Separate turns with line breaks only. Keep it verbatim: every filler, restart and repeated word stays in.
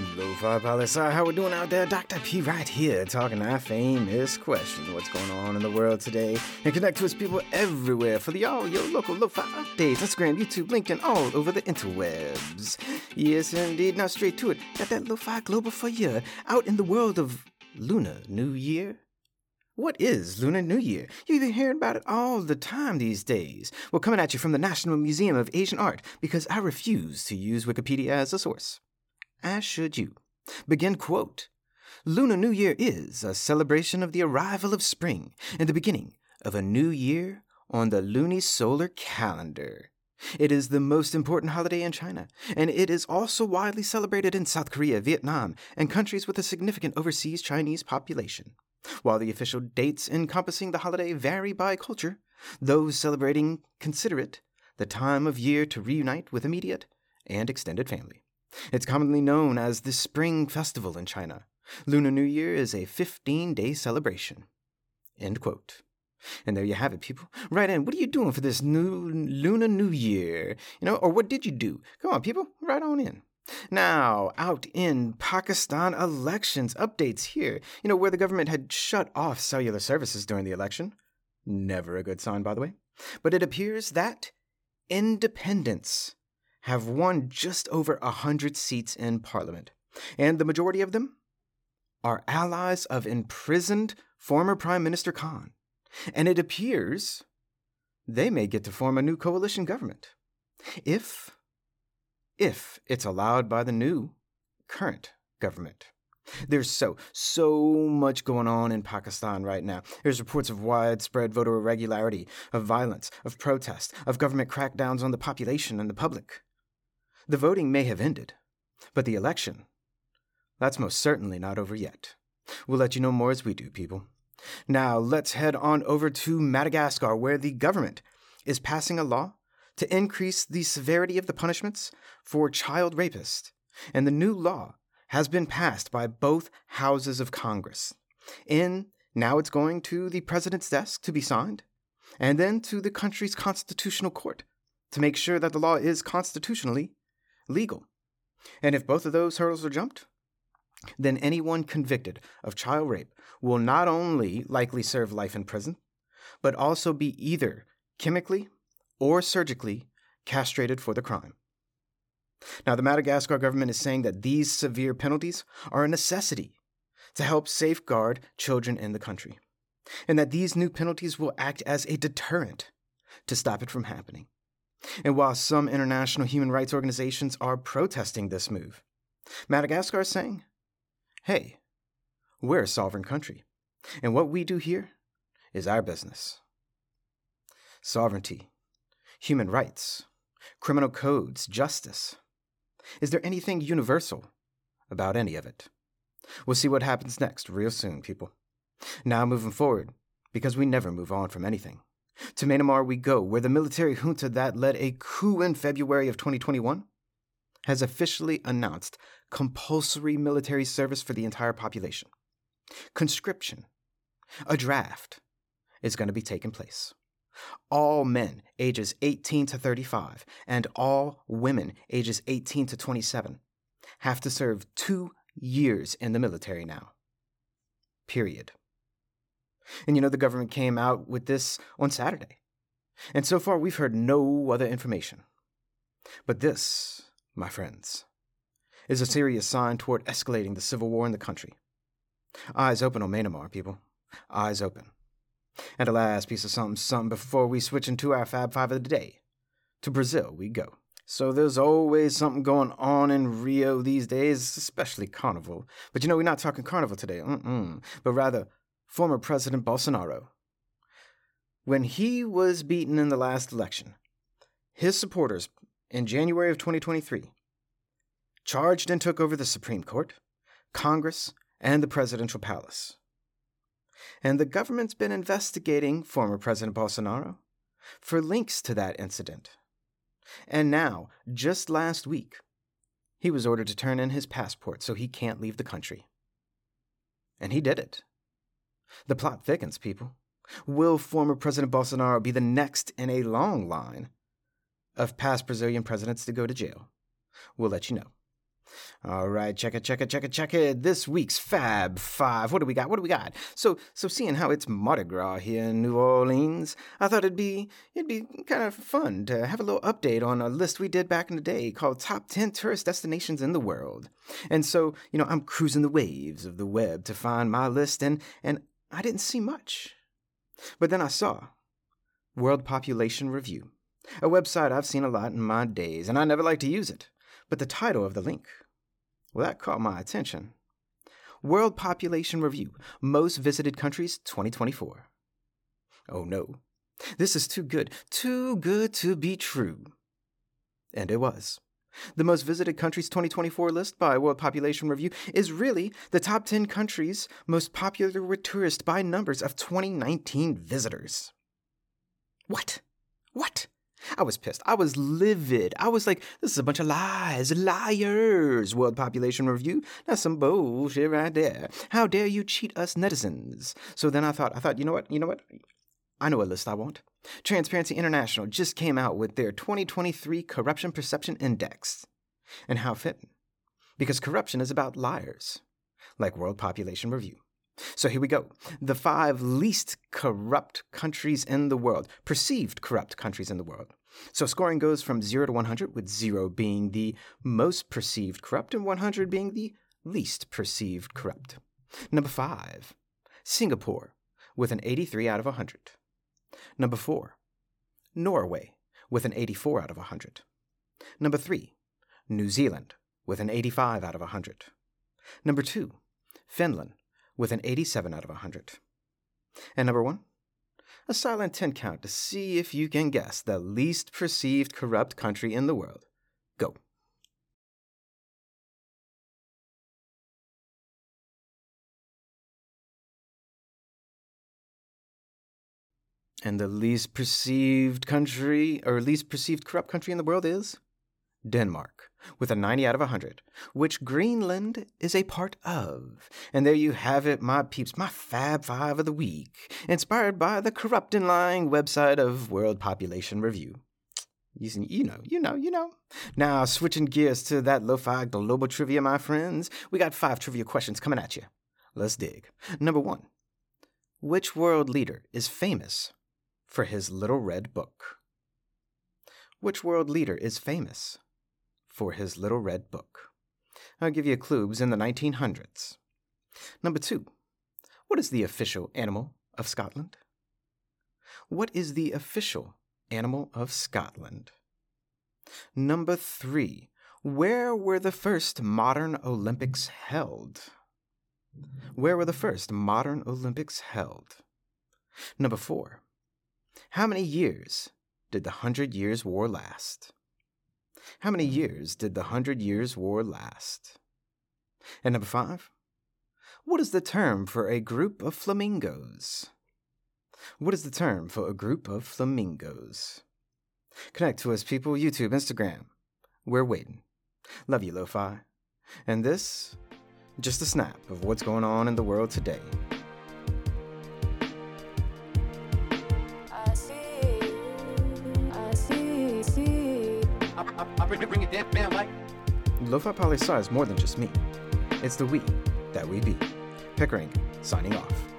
Lo-Fi Palace, how we doing out there? Doctor P right here, talking that famous question. What's going on in the world today? And connect with people everywhere for the all your local Lo-Fi updates. Instagram, YouTube, LinkedIn, all over the interwebs. Yes, indeed. Now straight to it. Got that Lo-Fi Global for you. Out in the world of Lunar New Year. What is Lunar New Year? You've been hearing about it all the time these days. Well, coming at you from the National Museum of Asian Art, because I refuse to use Wikipedia as a source. As should you. Begin quote. Lunar New Year is a celebration of the arrival of spring and the beginning of a new year on the lunisolar calendar. It is the most important holiday in China, and it is also widely celebrated in South Korea, Vietnam, and countries with a significant overseas Chinese population. While the official dates encompassing the holiday vary by culture, those celebrating consider it the time of year to reunite with immediate and extended family. It's commonly known as the Spring Festival in China. Lunar New Year is a fifteen-day celebration. End quote. And there you have it, people. Right in. What are you doing for this new Lunar New Year? You know, or what did you do? Come on, people. Right on in. Now, out in Pakistan, elections updates here. You know, where the government had shut off cellular services during the election. Never a good sign, by the way. But it appears that independents have won just over a hundred seats in parliament. And the majority of them are allies of imprisoned former Prime Minister Khan. And it appears they may get to form a new coalition government. If... If it's allowed by the new, current government. There's so, so much going on in Pakistan right now. There's reports of widespread voter irregularity, of violence, of protest, of government crackdowns on the population and the public. The voting may have ended, but the election, that's most certainly not over yet. We'll let you know more as we do, people. Now, let's head on over to Madagascar, where the government is passing a law to increase the severity of the punishments for child rapists. And the new law has been passed by both houses of Congress. And now it's going to the president's desk to be signed, and then to the country's constitutional court to make sure that the law is constitutionally legal. And if both of those hurdles are jumped, then anyone convicted of child rape will not only likely serve life in prison, but also be either chemically or surgically castrated for the crime. Now, the Madagascar government is saying that these severe penalties are a necessity to help safeguard children in the country, and that these new penalties will act as a deterrent to stop it from happening. And while some international human rights organizations are protesting this move, Madagascar is saying, hey, we're a sovereign country, and what we do here is our business. Sovereignty, human rights, criminal codes, justice. Is there anything universal about any of it? We'll see what happens next real soon, people. Now moving forward, because we never move on from anything. To Myanmar we go, where the military junta that led a coup in February of twenty twenty-one has officially announced compulsory military service for the entire population. Conscription, a draft, is going to be taking place. All men ages eighteen to thirty-five and all women ages eighteen to twenty-seven have to serve two years in the military now. Period. And you know, the government came out with this on Saturday. And so far, we've heard no other information. But this, my friends, is a serious sign toward escalating the civil war in the country. Eyes open on Myanmar, people. Eyes open. And a last piece of something, something before we switch into our Fab Five of the day. To Brazil we go. So there's always something going on in Rio these days, especially Carnival. But you know, we're not talking Carnival today, mm-mm, but rather former President Bolsonaro. When he was beaten in the last election, his supporters in January of twenty twenty-three charged and took over the Supreme Court, Congress, and the presidential palace. And the government's been investigating former President Bolsonaro for links to that incident. And now, just last week, he was ordered to turn in his passport so he can't leave the country. And he did it. The plot thickens, people. Will former President Bolsonaro be the next in a long line of past Brazilian presidents to go to jail? We'll let you know. All right, check it, check it, check it, check it. This week's Fab Five. What do we got? What do we got? So, so seeing how it's Mardi Gras here in New Orleans, I thought it'd be it'd be kind of fun to have a little update on a list we did back in the day called Top ten Tourist Destinations in the World. And so, you know, I'm cruising the waves of the web to find my list, and and I didn't see much. But then I saw World Population Review, a website I've seen a lot in my days, and I never like to use it. But the title of the link, well, that caught my attention. World Population Review, Most Visited Countries twenty twenty-four. Oh no, this is too good, too good to be true. And it was. The Most Visited Countries twenty twenty-four list by World Population Review is really the top ten countries most popular with tourists by numbers of twenty nineteen visitors. What? What? I was pissed. I was livid. I was like, this is a bunch of lies, liars, World Population Review. That's some bullshit right there. How dare you cheat us netizens? So then I thought, I thought, you know what, you know what? I know a list I want. Transparency International just came out with their twenty twenty-three Corruption Perception Index. And how fitting. Because corruption is about liars, like World Population Review. So here we go. The five least corrupt countries in the world, perceived corrupt countries in the world. So scoring goes from zero to one hundred, with zero being the most perceived corrupt and one hundred being the least perceived corrupt. Number five, Singapore, with an eighty-three out of one hundred. Number four, Norway, with an eighty-four out of one hundred. Number three, New Zealand, with an eighty-five out of one hundred. Number two, Finland, with an eighty-seven out of one hundred. And number one, a silent ten count to see if you can guess the least perceived corrupt country in the world. Go. And the least perceived country, or least perceived corrupt country in the world is Denmark, with a ninety out of one hundred, which Greenland is a part of. And there you have it, my peeps, my Fab Five of the week, inspired by the corrupt and lying website of World Population Review. You, you know, you know, you know. Now, switching gears to that lo-fi global trivia, my friends, we got five trivia questions coming at you. Let's dig. Number one, which world leader is famous for his Little Red Book? Which world leader is famous for his Little Red Book? I'll give you a clue. It was in the nineteen hundreds. Number two, what is the official animal of Scotland? What is the official animal of Scotland? Number three, where were the first modern Olympics held? Where were the first modern Olympics held? Number four, how many years did the Hundred Years' War last? How many years did the Hundred Years' War last? And number five, what is the term for a group of flamingos? What is the term for a group of flamingos? Connect to us, people. YouTube, Instagram. We're waiting. Love you, Lo-Fi. And this, just a snap of what's going on in the world today.
I bring, bring it down, man, like.
Lo-Fi Poli-Sci is more than just me. It's the we that we be. Pickering, signing off.